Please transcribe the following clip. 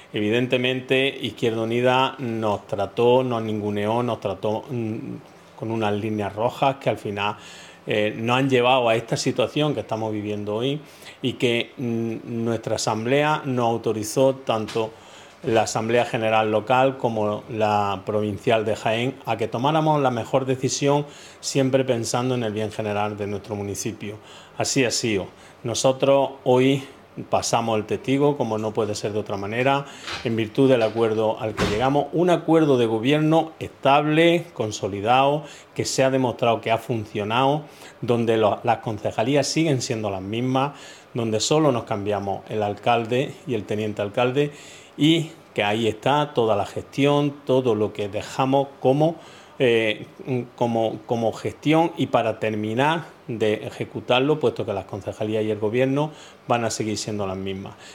Evidentemente, Izquierda Unida nos trató, nos ninguneó, nos trató con unas líneas rojas que al final nos han llevado a esta situación que estamos viviendo hoy y que nuestra Asamblea nos autorizó, tanto la Asamblea General local como la provincial de Jaén, a que tomáramos la mejor decisión siempre pensando en el bien general de nuestro municipio. Así ha sido. Nosotros hoy pasamos el testigo, como no puede ser de otra manera, en virtud del acuerdo al que llegamos, un acuerdo de gobierno estable, consolidado, que se ha demostrado que ha funcionado, donde las concejalías siguen siendo las mismas, donde solo nos cambiamos el alcalde y el teniente alcalde, y que ahí está toda la gestión, todo lo que dejamos como gestión, y para terminar de ejecutarlo, puesto que las concejalías y el gobierno van a seguir siendo las mismas.